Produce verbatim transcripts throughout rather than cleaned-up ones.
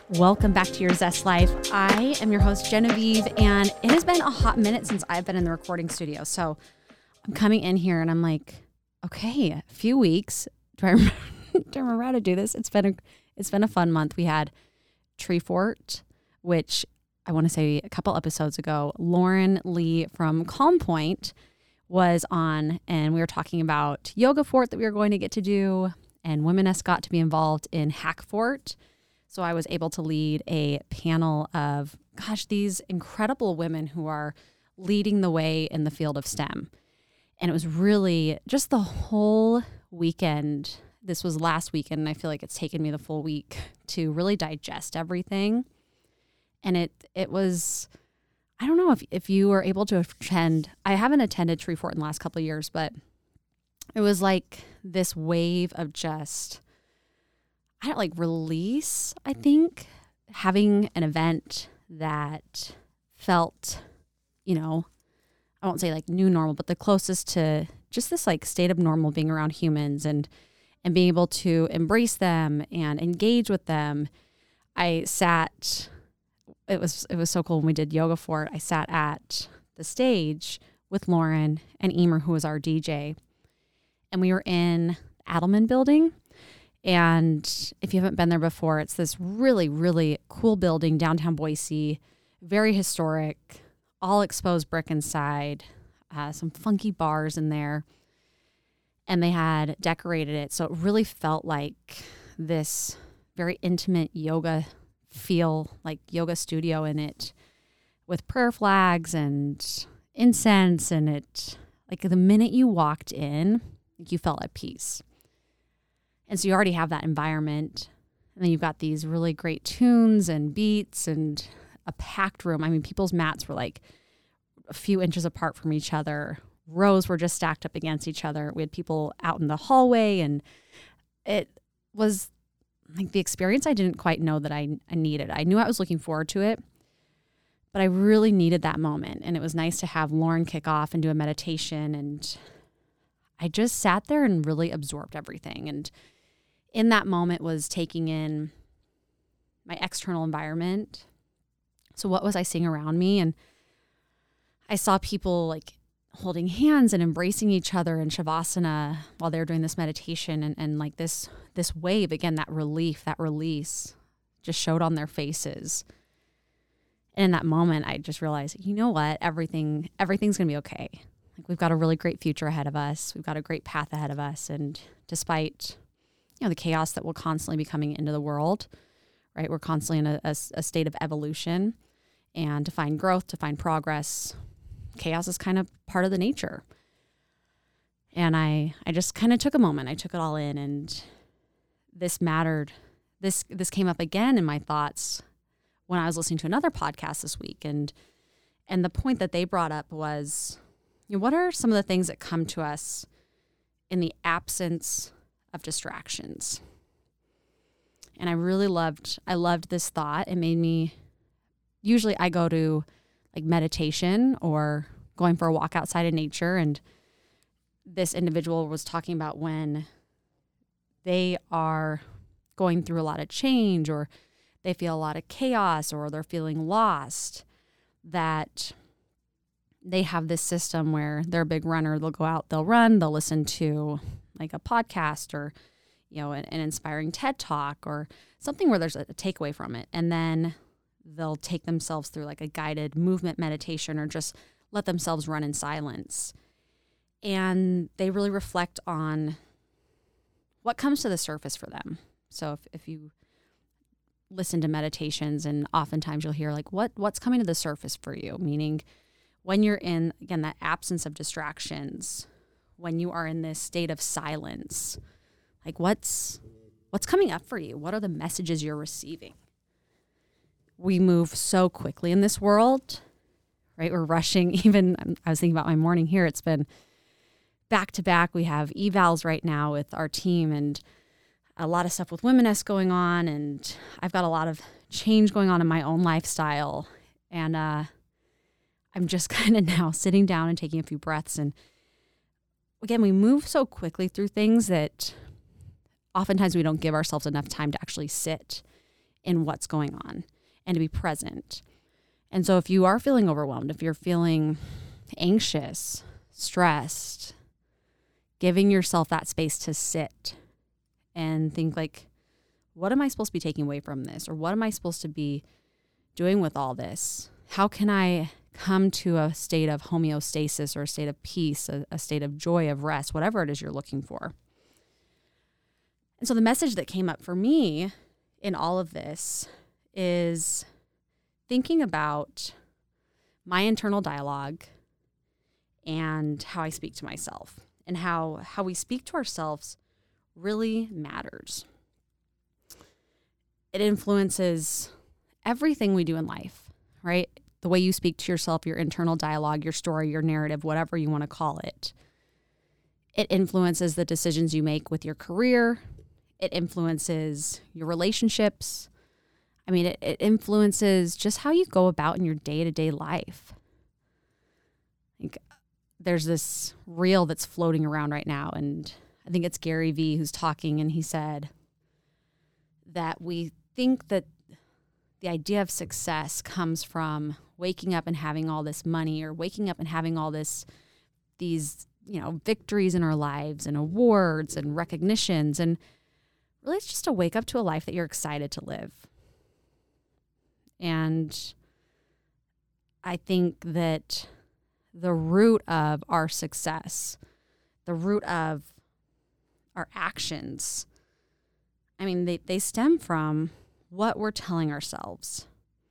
Welcome back to Your Zest Life. I am your host, Genevieve, and it has been a hot minute since I've been in the recording studio. So I'm coming in here and I'm like, okay, a few weeks. Do I remember, do I remember how to do this? It's been a, it's been a fun month. We had Treefort, which I want to say a couple episodes ago, Lauren Lee from Calm Point was on, and we were talking about Yoga Fort that we were going to get to do, and Womeness got to be involved in Hack Fort. So I was able to lead a panel of, gosh, these incredible women who are leading the way in the field of STEM. And it was really just the whole weekend. This was last weekend, and I feel like it's taken me the full week to really digest everything. And it it was, I don't know if, if you were able to attend. I haven't attended Treefort in the last couple of years, but it was like this wave of just, I don't like release, I think, having an event that felt, you know, I won't say like new normal, but the closest to just this like state of normal, being around humans and, and being able to embrace them and engage with them. I sat, it was, it was so cool when we did Yoga Fort. I sat at the stage with Lauren and Emer, who was our D J, and we were in Adelman building. And if you haven't been there before, it's this really, really cool building, downtown Boise, very historic, all exposed brick inside, uh, some funky bars in there. And they had decorated it, so it really felt like this very intimate yoga feel, like yoga studio in it, with prayer flags and incense. And it, like the minute you walked in, you felt at peace. And so you already have that environment. And then you've got these really great tunes and beats and a packed room. I mean, people's mats were like a few inches apart from each other. Rows were just stacked up against each other. We had people out in the hallway, and it was like the experience I didn't quite know that I, I needed. I knew I was looking forward to it, but I really needed that moment. And it was nice to have Lauren kick off and do a meditation. And I just sat there and really absorbed everything. And in that moment was taking in my external environment. So what was I seeing around me? And I saw people like holding hands and embracing each other in Shavasana while they were doing this meditation. And, and like this, this wave, again, that relief, that release just showed on their faces. And in that moment, I just realized, you know what? Everything, everything's going to be okay. Like, we've got a really great future ahead of us. We've got a great path ahead of us. And despite, you know, the chaos that will constantly be coming into the world, right? We're constantly in a, a, a state of evolution, and to find growth, to find progress, chaos is kind of part of the nature. And I, I just kind of took a moment. I took it all in, and this mattered. This, this came up again in my thoughts when I was listening to another podcast this week. And, and the point that they brought up was, you know, what are some of the things that come to us in the absence of distractions? And I really loved, I loved this thought. It made me, usually I go to like meditation or going for a walk outside in nature. And this individual was talking about when they are going through a lot of change, or they feel a lot of chaos, or they're feeling lost, that they have this system where they're a big runner. They'll go out, they'll run, they'll listen to like a podcast, or, you know, an, an inspiring TED Talk, or something where there's a, a takeaway from it. And then they'll take themselves through like a guided movement meditation, or just let themselves run in silence. And they really reflect on what comes to the surface for them. So if, if you listen to meditations, and oftentimes you'll hear like, what what's coming to the surface for you? Meaning, when you're in, again, that absence of distractions, when you are in this state of silence, like what's what's coming up for you? What are the messages you're receiving? We move so quickly in this world, right? We're rushing. Even, I was thinking about my morning here. It's been back to back. We have evals right now with our team, and a lot of stuff with Womeness going on. And I've got a lot of change going on in my own lifestyle. And uh, I'm just kind of now sitting down and taking a few breaths. And again, we move so quickly through things that oftentimes we don't give ourselves enough time to actually sit in what's going on and to be present. And so if you are feeling overwhelmed, if you're feeling anxious, stressed, giving yourself that space to sit and think like, what am I supposed to be taking away from this? Or what am I supposed to be doing with all this? How can I come to a state of homeostasis or a state of peace, a, a state of joy, of rest, whatever it is you're looking for? And so the message that came up for me in all of this is thinking about my internal dialogue and how I speak to myself, and how, how we speak to ourselves really matters. It influences everything we do in life, right? The way you speak to yourself, your internal dialogue, your story, your narrative, whatever you want to call it. It influences the decisions you make with your career. It influences your relationships. I mean, it, it influences just how you go about in your day-to-day life. Like, there's this reel that's floating around right now, and I think it's Gary Vee who's talking, and he said that we think that the idea of success comes from waking up and having all this money, or waking up and having all this, these, you know, victories in our lives and awards and recognitions. And really it's just to wake up to a life that you're excited to live. And I think that the root of our success, the root of our actions, I mean, they, they stem from what we're telling ourselves.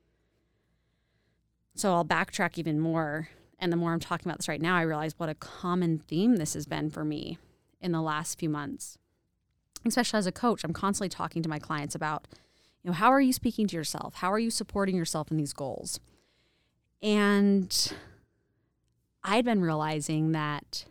So I'll backtrack even more. And the more I'm talking about this right now, I realize what a common theme this has been for me in the last few months. Especially as a coach, I'm constantly talking to my clients about, you know, how are you speaking to yourself? How are you supporting yourself in these goals? And I'd been realizing that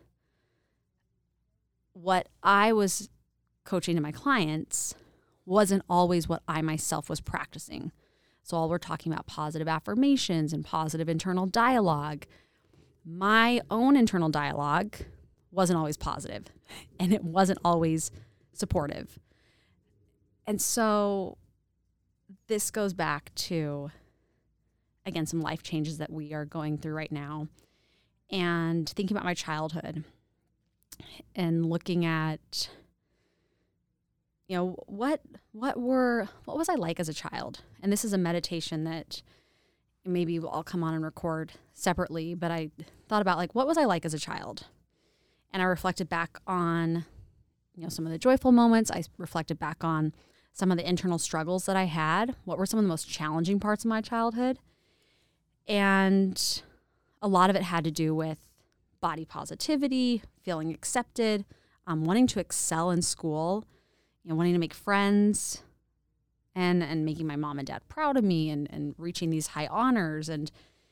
what I was coaching to my clients wasn't always what I myself was practicing. So while we're talking about positive affirmations and positive internal dialogue, my own internal dialogue wasn't always positive, and it wasn't always supportive. And so this goes back to, again, some life changes that we are going through right now, and thinking about my childhood and looking at, you know, what what were what was I like as a child? And this is a meditation that maybe I'll come on and record separately, but I thought about, like, what was I like as a child? And I reflected back on, you know, some of the joyful moments. I reflected back on some of the internal struggles that I had. What were some of the most challenging parts of my childhood? And a lot of it had to do with body positivity, feeling accepted, um, wanting to excel in school, you know, wanting to make friends, and and making my mom and dad proud of me, and, and reaching these high honors. And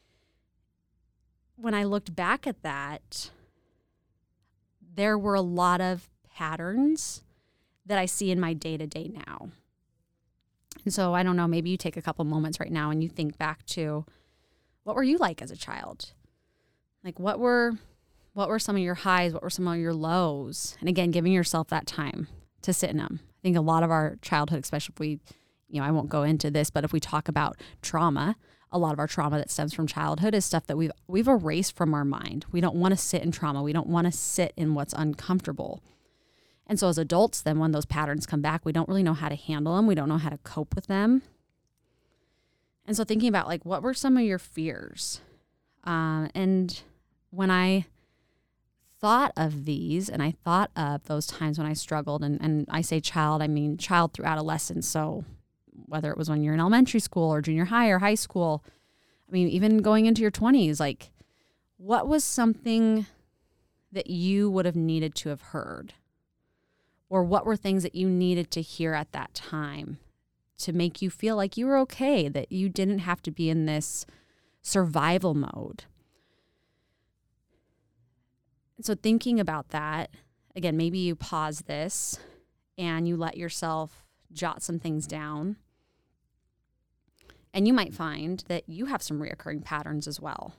when I looked back at that, there were a lot of patterns that I see in my day-to-day now. And so I don't know, maybe you take a couple moments right now and you think back to, what were you like as a child? Like, what were what were some of your highs? What were some of your lows? And again, giving yourself that time to sit in them. I think a lot of our childhood, especially if we, you know, I won't go into this, but if we talk about trauma, a lot of our trauma that stems from childhood is stuff that we've we've erased from our mind. We don't want to sit in trauma. We don't want to sit in what's uncomfortable. And so as adults, then when those patterns come back, we don't really know how to handle them. We don't know how to cope with them. And so thinking about, like, what were some of your fears? Um, and when I thought of these, and I thought of those times when I struggled, and, and I say child, I mean child through adolescence. So whether it was when you're in elementary school or junior high or high school, I mean, even going into your twenties, like, what was something that you would have needed to have heard? Or what were things that you needed to hear at that time to make you feel like you were okay, that you didn't have to be in this survival mode? So thinking about that, again, maybe you pause this and you let yourself jot some things down. And you might find that you have some reoccurring patterns as well.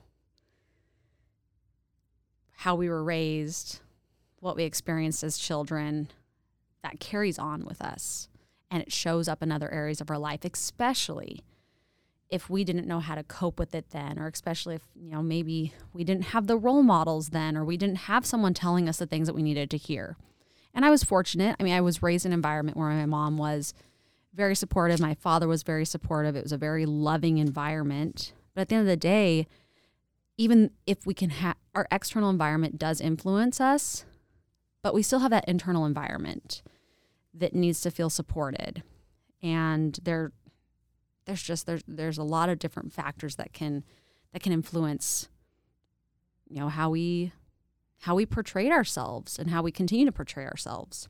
How we were raised, what we experienced as children, that carries on with us. and it shows up in other areas of our life, especially if we didn't know how to cope with it then, or especially if, you know, maybe we didn't have the role models then, or we didn't have someone telling us the things that we needed to hear. And I was fortunate. I mean, I was raised in an environment where my mom was very supportive. My father was very supportive. It was a very loving environment. But at the end of the day, even if we can have, our external environment does influence us, but we still have that internal environment that needs to feel supported. And there, there's just, there's, there's a lot of different factors that can, that can influence, you know, how we, how we portray ourselves and how we continue to portray ourselves.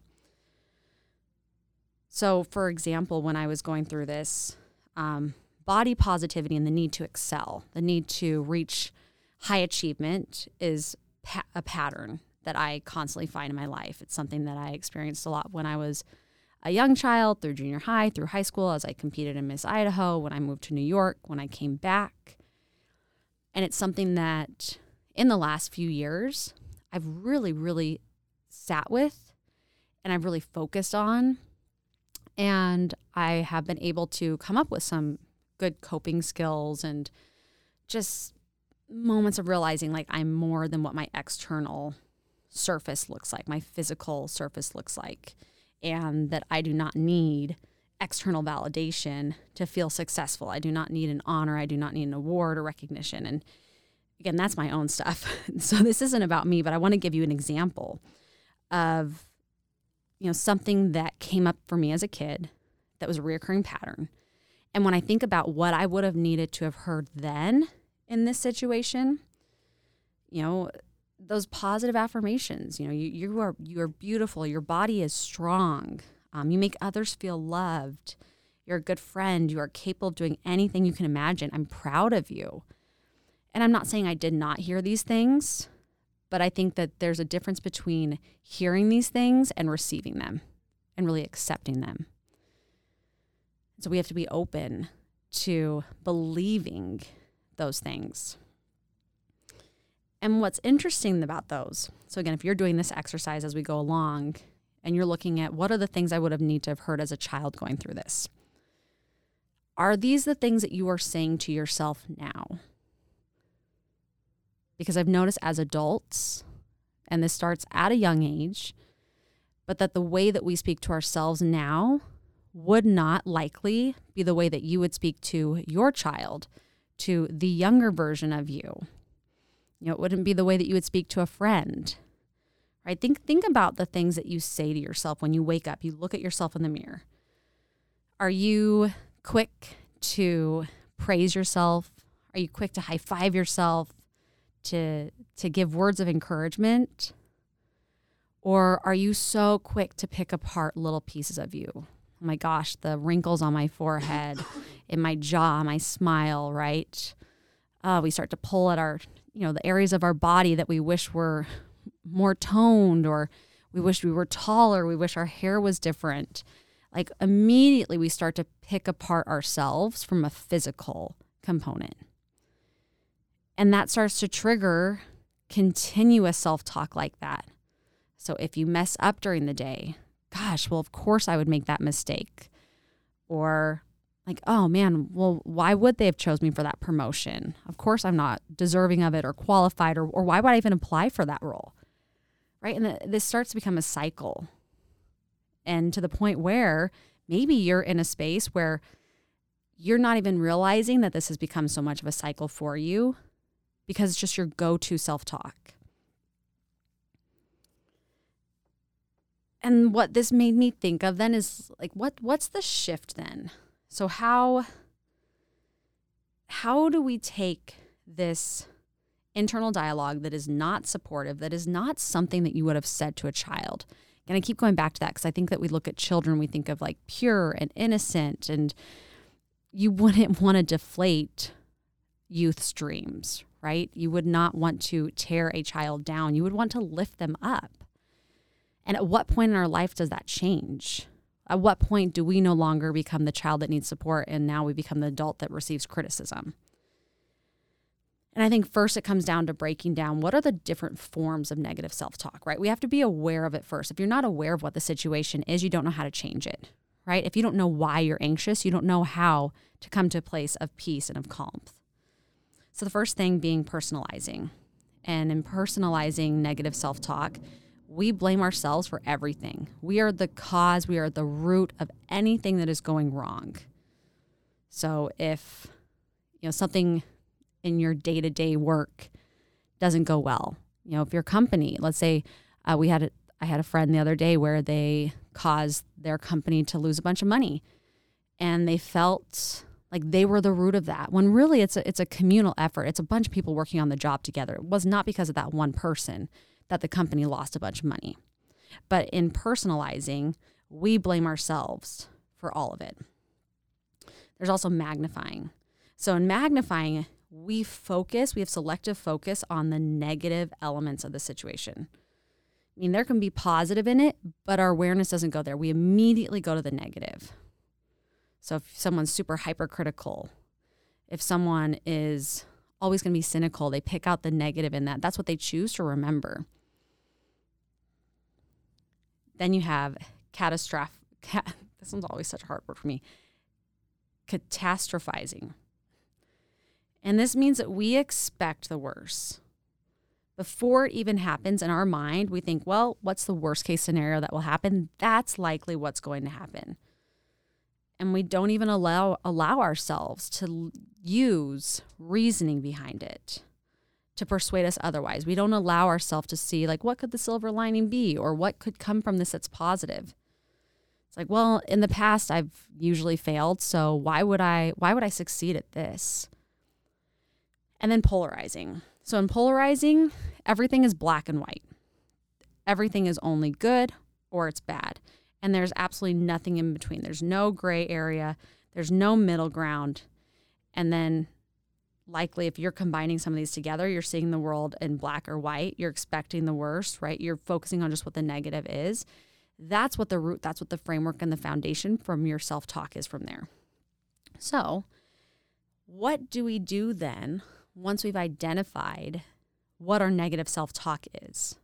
So, for example, when I was going through this, um, body positivity and the need to excel, the need to reach high achievement is pa- a pattern that I constantly find in my life. It's something that I experienced a lot when I was a young child, through junior high, through high school, as I competed in Miss Idaho, when I moved to New York, when I came back. And it's something that in the last few years, I've really, really sat with and I've really focused on. And I have been able to come up with some good coping skills and just moments of realizing like I'm more than what my external surface looks like, my physical surface looks like, and that I do not need external validation to feel successful. I do not need an honor. I do not need an award or recognition. And again, that's my own stuff. So this isn't about me, but I want to give you an example of, you know, something that came up for me as a kid that was a reoccurring pattern. And when I think about what I would have needed to have heard then in this situation, you know, those positive affirmations, you know, you, you are you are beautiful, your body is strong, um, you make others feel loved, you're a good friend, you are capable of doing anything you can imagine, I'm proud of you. And I'm not saying I did not hear these things, but I think that there's a difference between hearing these things and receiving them and really accepting them. So we have to be open to believing those things. And what's interesting about those, so again, if you're doing this exercise as we go along and you're looking at what are the things I would have needed to have heard as a child going through this, are these the things that you are saying to yourself now? Because I've noticed as adults, and this starts at a young age, but that the way that we speak to ourselves now would not likely be the way that you would speak to your child, to the younger version of you. You know, it wouldn't be the way that you would speak to a friend, right? Think, think about the things that you say to yourself when you wake up. You look at yourself in the mirror. Are you quick to praise yourself? Are you quick to high five yourself? To, to give words of encouragement? Or are you so quick to pick apart little pieces of you? Oh my gosh, the wrinkles on my forehead, in my jaw, my smile, right? Uh, we start to pull at our, you know, the areas of our body that we wish were more toned, or we wish we were taller, we wish our hair was different. Like immediately we start to pick apart ourselves from a physical component. And that starts to trigger continuous self-talk like that. So if you mess up during the day, gosh, well, of course I would make that mistake. Or like, oh man, well, why would they have chosen me for that promotion? Of course I'm not deserving of it or qualified, or, or why would I even apply for that role? Right? And the, this starts to become a cycle. And to the point where maybe you're in a space where you're not even realizing that this has become so much of a cycle for you, because it's just your go-to self-talk. And what this made me think of then is like, what what's the shift then? So how, how do we take this internal dialogue that is not supportive, that is not something that you would have said to a child? And I keep going back to that because I think that we look at children, we think of like pure and innocent, and you wouldn't want to deflate youth's dreams, right? You would not want to tear a child down. You would want to lift them up. And at what point in our life does that change? At what point do we no longer become the child that needs support and now we become the adult that receives criticism? And I think first it comes down to breaking down what are the different forms of negative self-talk, right? We have to be aware of it first. If you're not aware of what the situation is, you don't know how to change it, right? If you don't know why you're anxious, you don't know how to come to a place of peace and of calm. So the first thing being personalizing. And in personalizing negative self-talk, we blame ourselves for everything. We are the cause, we are the root of anything that is going wrong. So if, you know, something in your day-to-day work doesn't go well, you know, if your company, let's say uh, we had a, I had a friend the other day where they caused their company to lose a bunch of money, and they felt like they were the root of that, when really it's a, it's a communal effort. It's a bunch of people working on the job together. It was not because of that one person that the company lost a bunch of money. But in personalizing, we blame ourselves for all of it. There's also magnifying. So in magnifying, we focus, we have selective focus on the negative elements of the situation. I mean, there can be positive in it, but our awareness doesn't go there. We immediately go to the negative. So if someone's super hypercritical, if someone is always going to be cynical, they pick out the negative in that. That's what they choose to remember. Then you have catastrophic. Cat, this one's always such a hard word for me. Catastrophizing. And this means that we expect the worst. Before it even happens in our mind, we think, well, what's the worst case scenario that will happen? That's likely what's going to happen. And we don't even allow allow ourselves to use reasoning behind it to persuade us otherwise. We don't allow ourselves to see, like, what could the silver lining be, or what could come from this that's positive. It's like, well, in the past I've usually failed, so why would I why would I succeed at this? And then polarizing. So in polarizing, everything is black and white. Everything is only good or it's bad. And there's absolutely nothing in between. There's no gray area. There's no middle ground. And then likely if you're combining some of these together, you're seeing the world in black or white. You're expecting the worst, right? You're focusing on just what the negative is. That's what the root, that's what the framework and the foundation from your self-talk is from there. So what do we do then once we've identified what our negative self-talk is?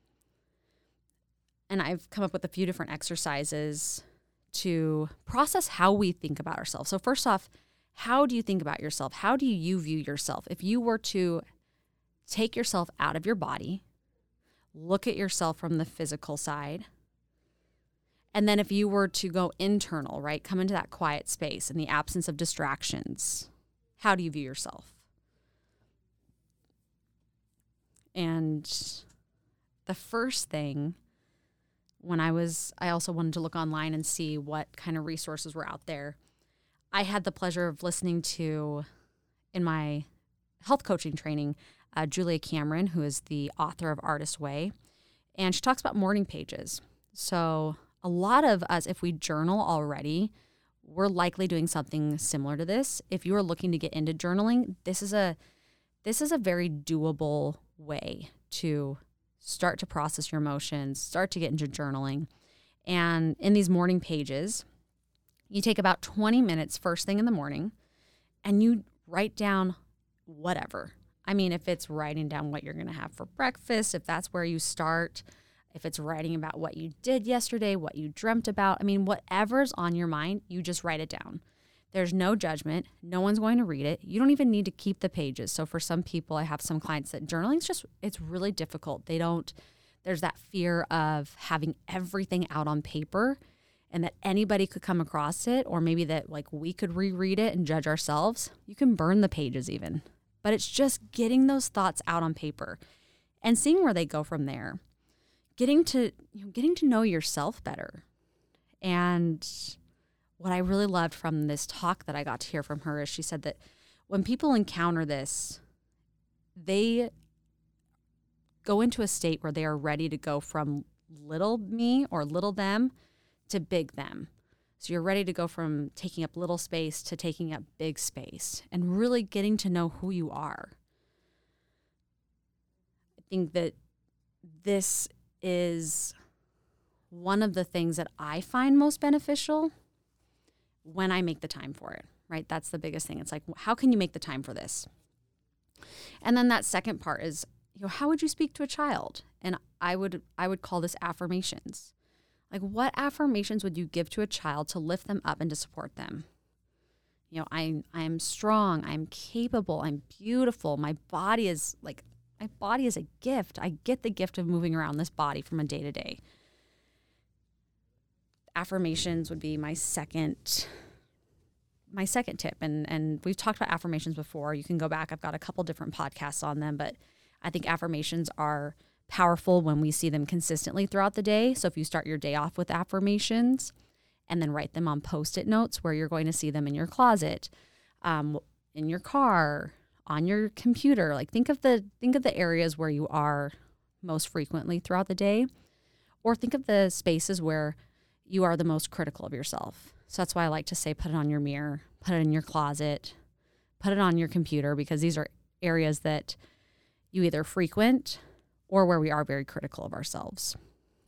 And I've come up with a few different exercises to process how we think about ourselves. So first off, how do you think about yourself? How do you view yourself? If you were to take yourself out of your body, look at yourself from the physical side, and then if you were to go internal, right, come into that quiet space in the absence of distractions, how do you view yourself? And the first thing, when I was, I also wanted to look online and see what kind of resources were out there. I had the pleasure of listening to, in my health coaching training, uh, Julia Cameron, who is the author of Artist Way, and she talks about morning pages. So a lot of us, if we journal already, we're likely doing something similar to this. If you are looking to get into journaling, this is a this is a very doable way to start to process your emotions, start to get into journaling. And in these morning pages, you take about twenty minutes first thing in the morning and you write down whatever. I mean, if it's writing down what you're going to have for breakfast, if that's where you start, if it's writing about what you did yesterday, what you dreamt about, I mean, whatever's on your mind, you just write it down. There's no judgment. No one's going to read it. You don't even need to keep the pages. So for some people, I have some clients that journaling's just, it's really difficult. They don't, there's that fear of having everything out on paper and that anybody could come across it, or maybe that like we could reread it and judge ourselves. You can burn the pages even, but it's just getting those thoughts out on paper and seeing where they go from there. Getting to, you know, getting to know yourself better. And what I really loved from this talk that I got to hear from her is she said that when people encounter this, they go into a state where they are ready to go from little me or little them to big them. So you're ready to go from taking up little space to taking up big space and really getting to know who you are. I think that this is one of the things that I find most beneficial when I make the time for it, right? That's the biggest thing. It's like, how can you make the time for this? And then that second part is, you know, how would you speak to a child? And I would I would call this affirmations. Like, what affirmations would you give to a child to lift them up and to support them? You know, I'm I'm strong, I'm capable, I'm beautiful. My body is like my body is a gift. I get the gift of moving around this body from a day to day. Affirmations would be my second my second tip. And and we've talked about affirmations before. You can go back. I've got a couple different podcasts on them, but I think affirmations are powerful when we see them consistently throughout the day. So if you start your day off with affirmations and then write them on Post-it notes where you're going to see them in your closet, um, in your car, on your computer, like think of the think of the areas where you are most frequently throughout the day, or think of the spaces where you are the most critical of yourself. So that's why I like to say put it on your mirror, put it in your closet, put it on your computer, because these are areas that you either frequent or where we are very critical of ourselves.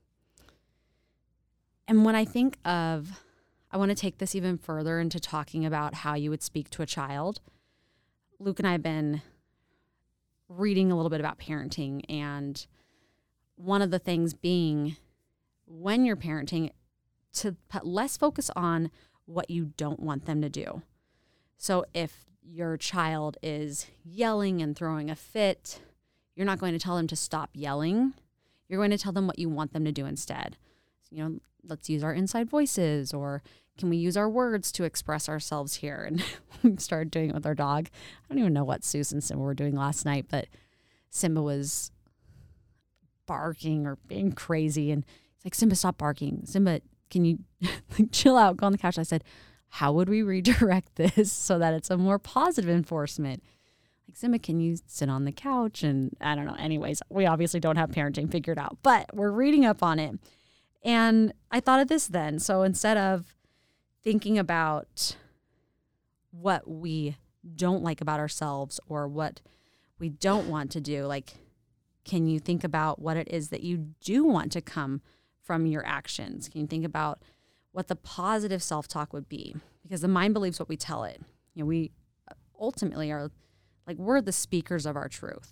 And when I think of, I want to take this even further into talking about how you would speak to a child. Luke and I have been reading a little bit about parenting, and one of the things being when you're parenting, to put less focus on what you don't want them to do. So if your child is yelling and throwing a fit, you're not going to tell them to stop yelling. You're going to tell them what you want them to do instead. So, you know, let's use our inside voices, or can we use our words to express ourselves here? And we started doing it with our dog. I don't even know what Susan and Simba were doing last night, but Simba was barking or being crazy. And it's like, Simba, stop barking. Simba, can you like, chill out, go on the couch? I said, how would we redirect this so that it's a more positive enforcement? Like, Simba, can you sit on the couch? And I don't know. Anyways, we obviously don't have parenting figured out, but we're reading up on it. And I thought of this then. So instead of thinking about what we don't like about ourselves or what we don't want to do, like, can you think about what it is that you do want to come from your actions? Can you think about what the positive self-talk would be? Because the mind believes what we tell it. You know, we ultimately are like, we're the speakers of our truth.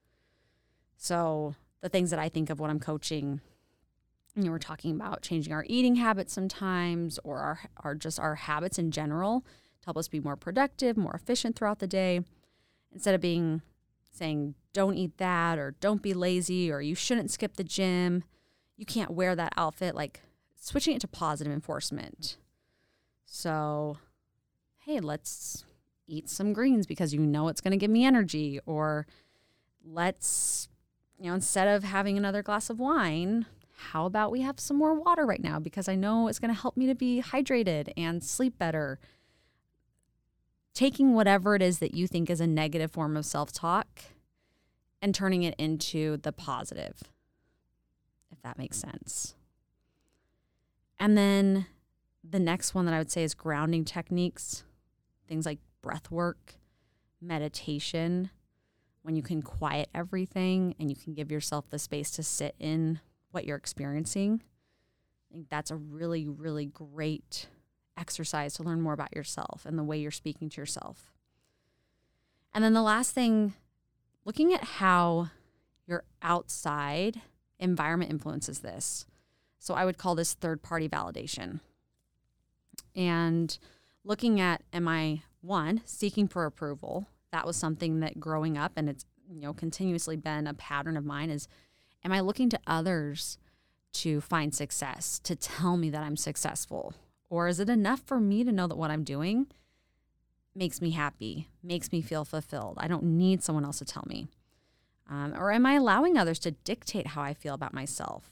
So the things that I think of when I'm coaching, you know, we're talking about changing our eating habits sometimes, or our, our just our habits in general to help us be more productive, more efficient throughout the day. Instead of being saying, don't eat that, or don't be lazy, or you shouldn't skip the gym, you can't wear that outfit, like switching it to positive enforcement. So, hey, let's eat some greens because you know it's going to give me energy. Or let's, you know, instead of having another glass of wine, how about we have some more water right now because I know it's going to help me to be hydrated and sleep better. Taking whatever it is that you think is a negative form of self-talk and turning it into the positive, if that makes sense. And then the next one that I would say is grounding techniques, things like breath work, meditation, when you can quiet everything and you can give yourself the space to sit in what you're experiencing. I think that's a really, really great exercise to learn more about yourself and the way you're speaking to yourself. And then the last thing, looking at how your outside environment influences this. So I would call this third-party validation. And looking at, am I, one, seeking for approval? That was something that growing up, and it's, you know, continuously been a pattern of mine, is am I looking to others to find success, to tell me that I'm successful? Or is it enough for me to know that what I'm doing makes me happy, makes me feel fulfilled? I don't need someone else to tell me. Um, or am I allowing others to dictate how I feel about myself?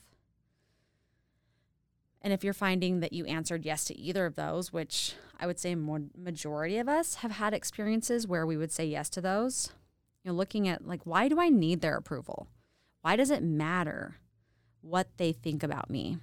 And if you're finding that you answered yes to either of those, which I would say more majority of us have had experiences where we would say yes to those, you know, looking at like, why do I need their approval? Why does it matter what they think about me?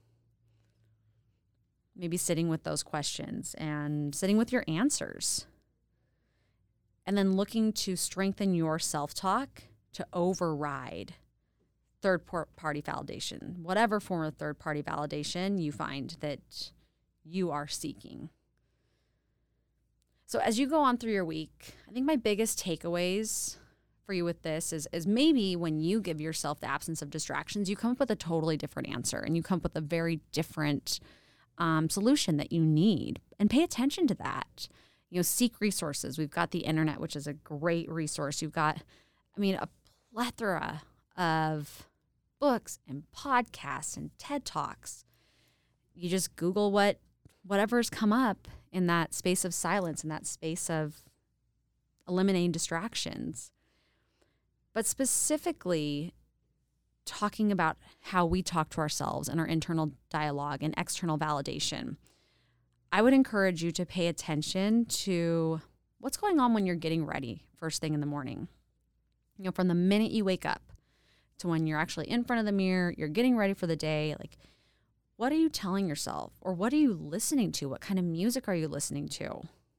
Maybe sitting with those questions and sitting with your answers. And then looking to strengthen your self-talk to override third-party validation, whatever form of third-party validation you find that you are seeking. So as you go on through your week, I think my biggest takeaways for you with this is, is maybe when you give yourself the absence of distractions, you come up with a totally different answer and you come up with a very different um, solution that you need. And pay attention to that. You know, seek resources. We've got the internet, which is a great resource. You've got, I mean, a plethora of books and podcasts and TED Talks. You just Google what whatever's come up in that space of silence, in that space of eliminating distractions. But specifically talking about how we talk to ourselves and our internal dialogue and external validation, I would encourage you to pay attention to what's going on when you're getting ready first thing in the morning. You know, from the minute you wake up to when you're actually in front of the mirror, you're getting ready for the day, like, what are you telling yourself? Or what are you listening to? What kind of music are you listening to?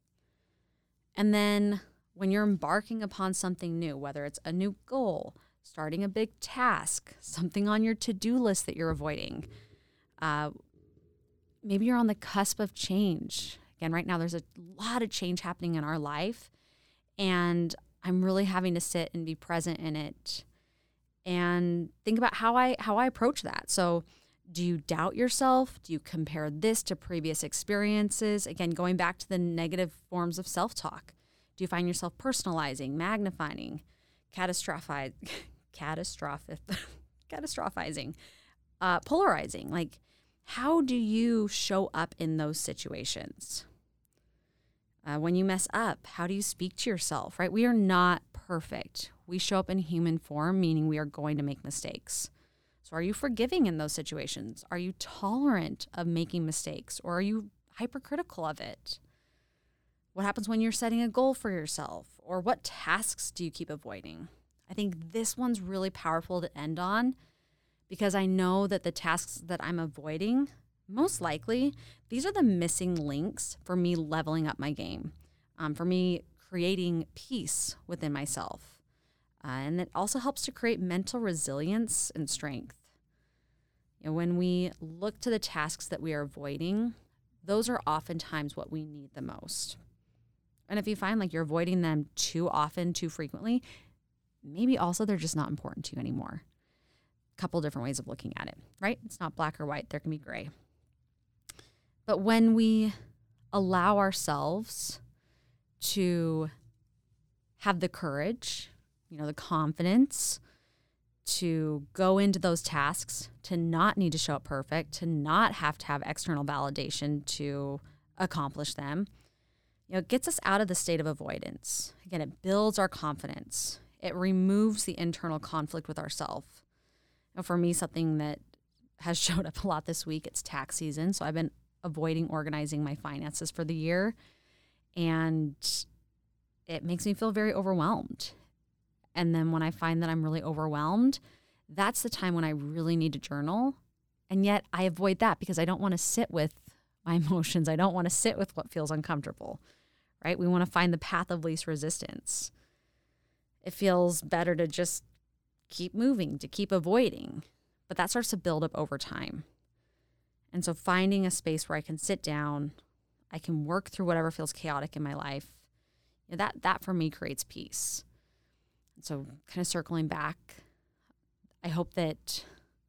And then when you're embarking upon something new, whether it's a new goal, starting a big task, something on your to-do list that you're avoiding, uh, maybe you're on the cusp of change. Again, right now there's a lot of change happening in our life, and I'm really having to sit and be present in it and think about how I how I approach that. So do you doubt yourself? Do you compare this to previous experiences? Again, going back to the negative forms of self-talk. Do you find yourself personalizing, magnifying, catastrophize, catastrophic, catastrophizing, uh, polarizing? Like, how do you show up in those situations? Uh, when you mess up, how do you speak to yourself, right? We are not perfect. We show up in human form, meaning we are going to make mistakes. So are you forgiving in those situations? Are you tolerant of making mistakes, or are you hypercritical of it? What happens when you're setting a goal for yourself, or what tasks do you keep avoiding? I think this one's really powerful to end on, because I know that the tasks that I'm avoiding, most likely, these are the missing links for me leveling up my game, um, for me creating peace within myself. Uh, and it also helps to create mental resilience and strength. You know, when we look to the tasks that we are avoiding, those are oftentimes what we need the most. And if you find like you're avoiding them too often, too frequently, maybe also they're just not important to you anymore. A couple different ways of looking at it, right? It's not black or white. There can be gray. But when we allow ourselves to have the courage, you know, the confidence to go into those tasks, to not need to show up perfect, to not have to have external validation to accomplish them, you know, it gets us out of the state of avoidance. Again, it builds our confidence. It removes the internal conflict with ourselves. You know, for me, something that has showed up a lot this week, it's tax season. So I've been avoiding organizing my finances for the year. And it makes me feel very overwhelmed. And then when I find that I'm really overwhelmed, that's the time when I really need to journal. And yet I avoid that because I don't want to sit with my emotions. I don't want to sit with what feels uncomfortable, right? We want to find the path of least resistance. It feels better to just keep moving, to keep avoiding, but that starts to build up over time. And so finding a space where I can sit down, I can work through whatever feels chaotic in my life, you know, that that for me creates peace. And so kind of circling back, I hope that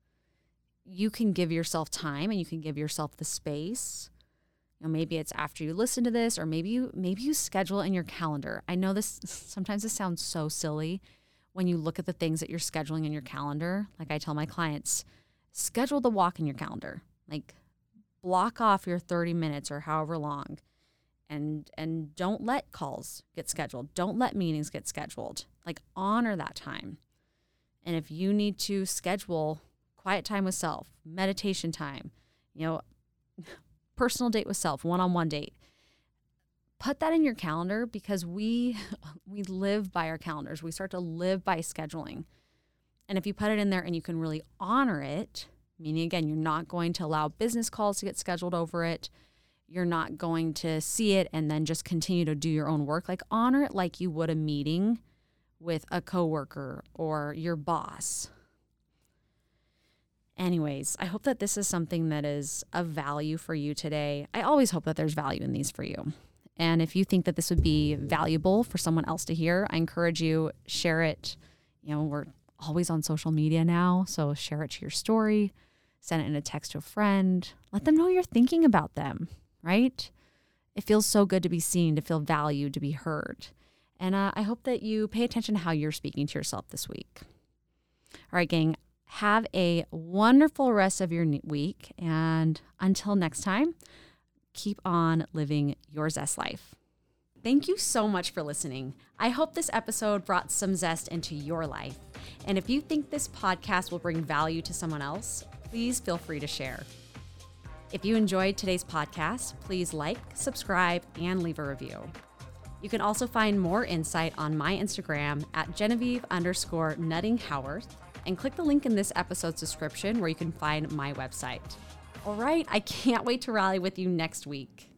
you can give yourself time and you can give yourself the space. You know, maybe it's after you listen to this, or maybe you maybe you schedule it in your calendar. I know this sometimes this sounds so silly when you look at the things that you're scheduling in your calendar. Like I tell my clients, schedule the walk in your calendar. Like block off your thirty minutes or however long, and and don't let calls get scheduled. Don't let meetings get scheduled. Like honor that time. And if you need to schedule quiet time with self, meditation time, you know, personal date with self, one-on-one date, put that in your calendar, because we we live by our calendars. We start to live by scheduling. And if you put it in there and you can really honor it, meaning, again, you're not going to allow business calls to get scheduled over it. You're not going to see it and then just continue to do your own work. Like honor it like you would a meeting with a coworker or your boss. Anyways, I hope that this is something that is of value for you today. I always hope that there's value in these for you. And if you think that this would be valuable for someone else to hear, I encourage you, share it. You know, we're always on social media now, so share it to your story, send it in a text to a friend, let them know you're thinking about them, right? It feels so good to be seen, to feel valued, to be heard. And uh, I hope that you pay attention to how you're speaking to yourself this week. All right, gang, have a wonderful rest of your week. And until next time, keep on living your zest life. Thank you so much for listening. I hope this episode brought some zest into your life. And if you think this podcast will bring value to someone else, please feel free to share. If you enjoyed today's podcast, please like, subscribe, and leave a review. You can also find more insight on my Instagram at Genevieve underscore Nutting Howarth, and click the link in this episode's description where you can find my website. All right, I can't wait to rally with you next week.